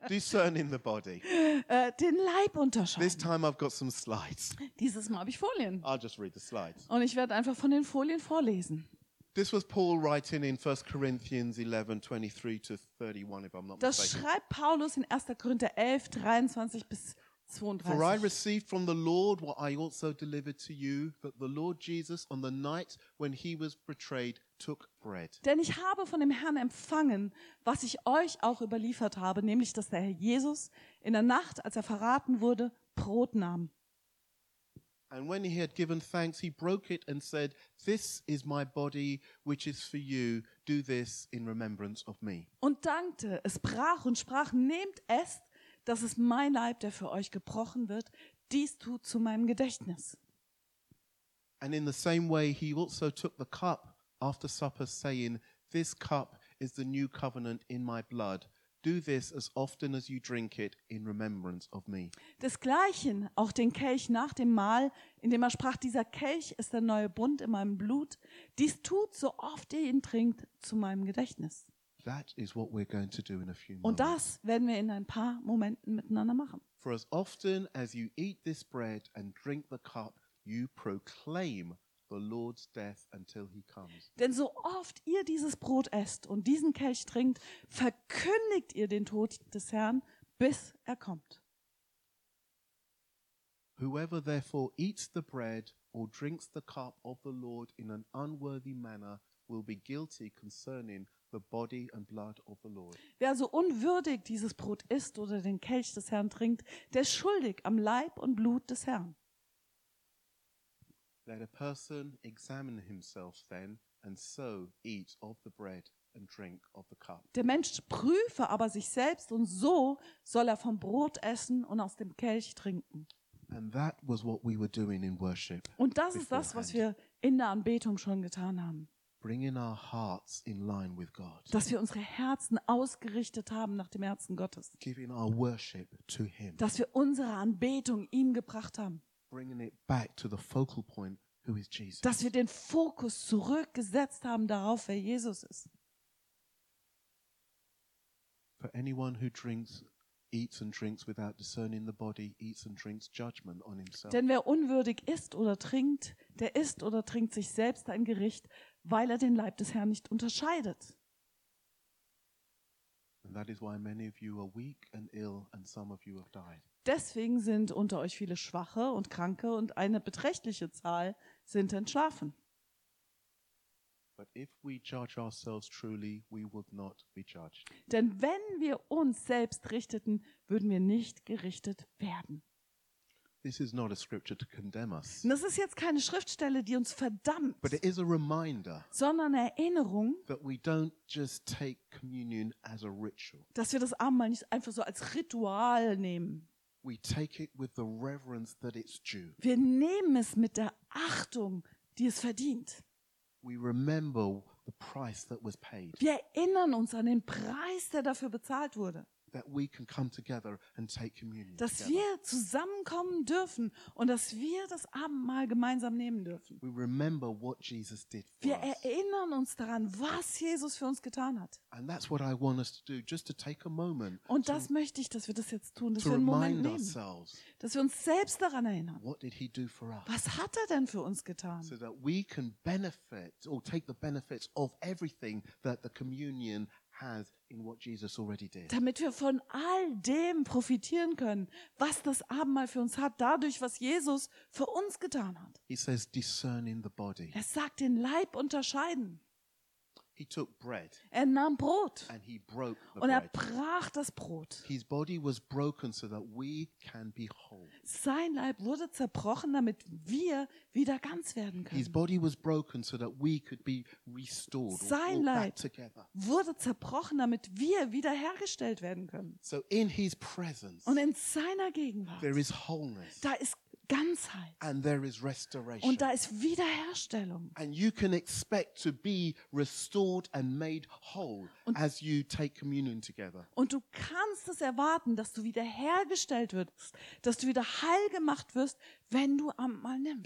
Discerning the body. Den Leib This unterscheiden. time I've got some slides. Dieses Mal habe ich Folien. I'll just read the slides. Und ich werde einfach von den Folien vorlesen. This was Paul writing in 1 Corinthians 11, 23 to 31, if I'm not Das mistaken. schreibt Paulus in 1. Korinther 11, 23 bis For I 32. received from the Lord what I also delivered to you, that the Lord Jesus, on the night when he was betrayed, took bread. Denn ich habe von dem Herrn empfangen, was ich euch auch überliefert habe, nämlich, dass der Herr Jesus in der Nacht, als er verraten wurde, Brot nahm. And when he had given thanks, he broke it and said, "This is my body, which is for you. Do this in remembrance of me." Und dankte, es brach und sprach, nehmt, esst, das ist mein Leib, der für euch gebrochen wird. Dies tut zu meinem Gedächtnis. And in the same way, he also took the cup after supper, saying, "This cup is the new covenant in my blood. Do this as often as you drink it in remembrance of me." Desgleichen auch den Kelch nach dem Mahl, indem er sprach, dieser Kelch ist der neue Bund in meinem Blut. Dies tut, so oft ihr ihn trinkt, zu meinem Gedächtnis. That is what we're going to do in a few Und moments. das werden wir in ein paar Momenten miteinander machen. For as often as you eat this bread and drink the cup, you proclaim the Lord's death until he comes. Denn so oft ihr dieses Brot esst und diesen Kelch trinkt, verkündigt ihr den Tod des Herrn, bis er kommt. Whoever therefore eats the bread or drinks the cup of the Lord in an unworthy manner will be guilty concerning the body and blood of the Lord. Wer also unwürdig dieses Brot isst oder den Kelch des Herrn trinkt, der ist schuldig am Leib und Blut des Herrn. Let a person examine himself then, and so eat of the bread and drink of the cup. Der Mensch prüfe aber sich selbst und so soll er vom Brot essen und aus dem Kelch trinken. And that was what we were doing in worship. Und das ist das, was wir in der Anbetung schon getan haben. Bringing our hearts in line with God. Dass wir unsere Herzen ausgerichtet haben nach dem Herzen Gottes. Giving our worship to him. Dass wir unsere Anbetung ihm gebracht haben. Bringing it back to the focal point, who is Jesus. Dass wir den Fokus zurückgesetzt haben darauf, wer Jesus ist. For anyone who eats and drinks without discerning the body, eats and drinks judgment on himself. Denn wer unwürdig isst oder trinkt, der isst oder trinkt sich selbst ein Gericht, weil er den Leib des Herrn nicht unterscheidet. And that is why many of you are weak and ill, and some of you have died. Deswegen sind unter euch viele Schwache und Kranke und eine beträchtliche Zahl sind entschlafen. But if we judge ourselves truly, we would not be judged. Denn wenn wir uns selbst richteten, würden wir nicht gerichtet werden. This is not a scripture to condemn us, Und das ist jetzt keine Schriftstelle, die uns verdammt, but it is a reminder sondern eine Erinnerung, that we don't just take communion as a ritual. dass wir das Abendmahl nicht einfach so als Ritual nehmen. We take it with the reverence that it's due. Wir nehmen es mit der Achtung, die es verdient. We remember the price that was paid, Wir erinnern uns an den Preis, der dafür bezahlt wurde. that we can come together and take communion Dass together. wir zusammenkommen dürfen und dass wir das Abendmahl gemeinsam nehmen dürfen. We remember what Jesus did for Wir us. erinnern uns daran, was Jesus für uns getan hat. And that's what I want us to do, just to take a moment Und das möchte ich, dass wir das jetzt tun, dass to wir einen Moment remind nehmen. ourselves, Dass wir uns selbst daran erinnern. what did he do for us? Was hat er denn für uns getan? So that we can benefit or take the benefits of everything that the communion has in what Jesus already did. Damit wir von all dem profitieren können, was das Abendmahl für uns hat, dadurch, was Jesus für uns getan hat. He says, discerning the body. Er sagt, den Leib unterscheiden. He took bread Er nahm Brot and he broke the und er bread. brach das Brot. His body was broken so that we can be whole. Sein Leib wurde zerbrochen, damit wir wieder ganz werden His können. body was broken so that we could be restored or Sein brought Leib back together. wurde zerbrochen, damit wir wiederhergestellt werden können. So in his presence, Und in seiner Gegenwart, there is wholeness da ist Ganzheit and there is restoration. und da ist Wiederherstellung. And you can expect to be restored and made whole as you take communion together. Und du kannst es erwarten, dass du wiederhergestellt wirst, dass du wieder heil gemacht wirst, wenn du Abendmahl nimmst.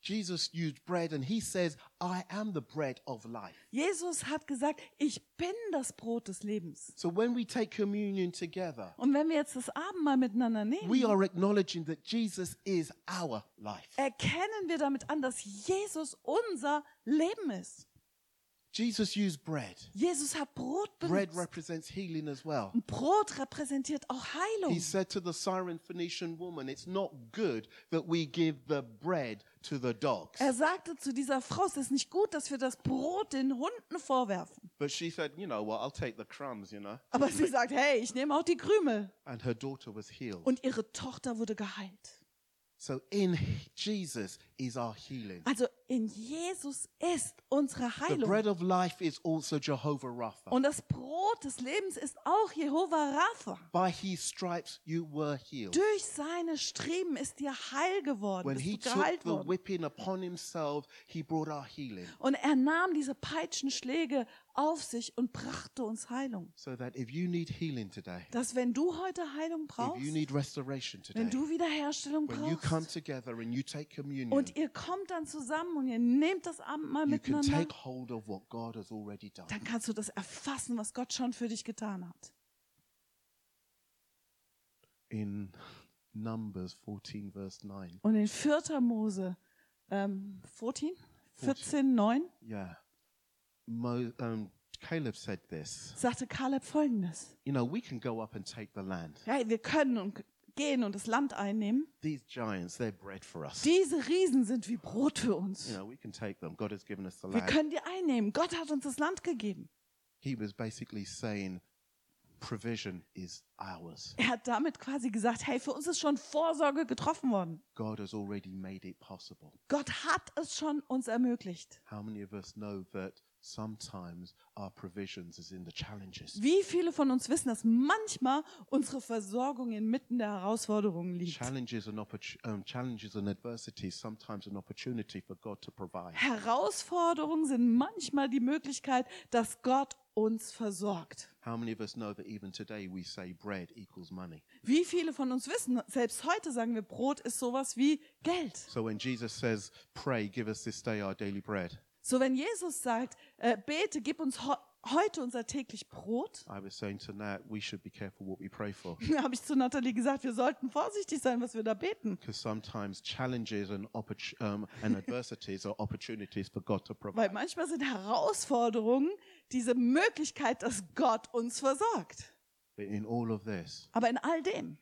Jesus used bread and he says, I am the bread of life. Jesus hat gesagt, ich bin das Brot des Lebens. So when we take communion together, Und wenn wir jetzt das Abendmahl miteinander we nehmen, are acknowledging that Jesus is our life. erkennen wir damit an, dass Jesus unser Leben ist. Jesus used bread. Jesus hat Brot Bread benutzt. represents healing as well. Und Brot repräsentiert auch Heilung. He said to the Syrophoenician woman, it's not good that we give the bread to the dogs. Er sagte zu dieser Frau, es ist nicht gut, dass wir das Brot den Hunden vorwerfen. But she said, you know what, I'll take the crumbs, you know. Aber sie sagt, hey, ich nehme auch die Krümel. And her daughter was healed. Und ihre Tochter wurde geheilt. So in Jesus is our healing. Also in Jesus ist unsere The Heilung. bread of life is also Jehovah Rapha. Und das Brot des Lebens ist auch Jehova Rapha. By his stripes you were healed. Durch seine Striemen ist dir heil geworden, When bist he du took geheilt the worden. whipping upon himself, he brought our healing. Und er nahm diese Peitschenschläge auf sich und brachte uns Heilung. So that if you need healing today, Dass wenn du heute Heilung if you brauchst, need restoration wenn today, du Wiederherstellung when you come brauchst together and you take communion, und ihr kommt dann zusammen und ihr nehmt das Abendmahl you can miteinander, take hold of what God has already done. dann kannst du das erfassen, was Gott schon für dich getan hat. In Numbers 14, verse 9. Und in 4. Mose 14, 9 Yeah. Caleb said this. sagte Kaleb Folgendes. You know, we can go up and take the land. Ja, wir können und gehen und das Land einnehmen. These giants, they're bread for us. Diese Riesen sind wie Brot für uns. You know, we can take them. God has given us the Wir land. können die einnehmen. Gott hat uns das Land gegeben. He was basically saying provision is ours. Er hat damit quasi gesagt, hey, für uns ist schon Vorsorge getroffen worden. God has already made it possible. Gott hat es schon uns ermöglicht. How many of us know that sometimes our provisions is in the challenges? Wie viele von uns wissen, dass manchmal unsere Versorgung inmitten der Herausforderungen liegt? Challenges and adversities, sometimes an opportunity for God to provide. Herausforderungen sind manchmal die Möglichkeit, dass Gott uns versorgt. How many of us know that even today we say bread equals money? Wie viele von uns wissen, selbst heute sagen wir, Brot ist sowas wie Geld. So when Jesus says, pray, give us this day our daily bread, So wenn Jesus sagt, bete, gib uns heute unser täglich Brot, I was saying to Nat, we should be careful what we pray for. habe ich zu Nathalie gesagt, wir sollten vorsichtig sein, was wir da beten. Because sometimes challenges and adversities are opportunities for God to Weil provide. manchmal sind Herausforderungen diese Möglichkeit, dass Gott uns versorgt. But in all of this, Aber in all dem,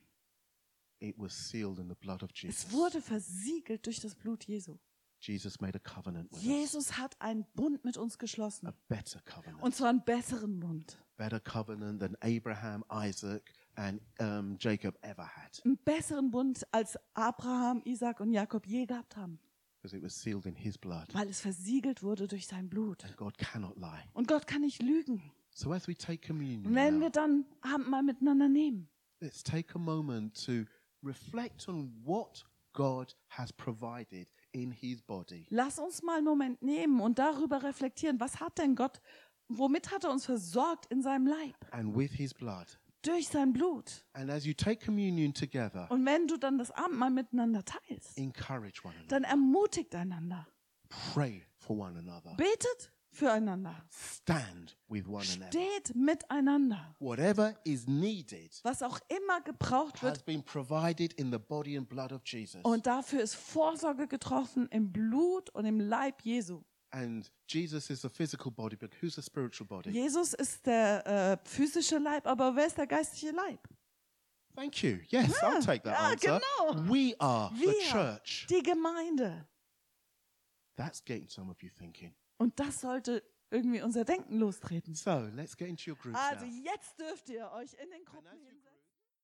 it was sealed in the blood of es Jesus. wurde versiegelt durch das Blut Jesu. Jesus made a covenant with us. Jesus hat einen Bund mit uns geschlossen. A better covenant. Und zwar einen besseren Bund. Better covenant than Abraham, Isaac, and Jacob ever had. Einen besseren Bund, als Abraham, Isaac und Jakob je gehabt haben. Because it was sealed in his blood. Weil es versiegelt wurde durch sein Blut. And God cannot lie. Und Gott kann nicht lügen. So as we take communion Und wenn now, wir dann Abendmahl miteinander nehmen, let's take a moment to reflect on what God has provided in his body. lass uns mal einen Moment nehmen und darüber reflektieren, was hat denn Gott, womit hat er uns versorgt in seinem Leib? And with his blood. Durch sein Blut. And as you take communion together, Und wenn du dann das Abendmahl miteinander teilst, encourage one another. dann ermutigt einander. Pray for one another. Betet füreinander. Stand with one another. Steht miteinander. Whatever is needed Was auch immer gebraucht has wird. been provided in the body and blood of Jesus. Und dafür ist Vorsorge getroffen im Blut und im Leib Jesu. And Jesus is the physical body, but who's the spiritual body? Jesus ist der physische Leib, aber wer ist der geistliche Leib? Thank you. Yes, I'll take that ja, answer. genau. We are the Wir, church. die Gemeinde. That's getting some of you thinking. Und das sollte irgendwie unser Denken lostreten. So let's get into your groups Also now. jetzt dürft ihr euch in den Gruppen And as you hinsetzen.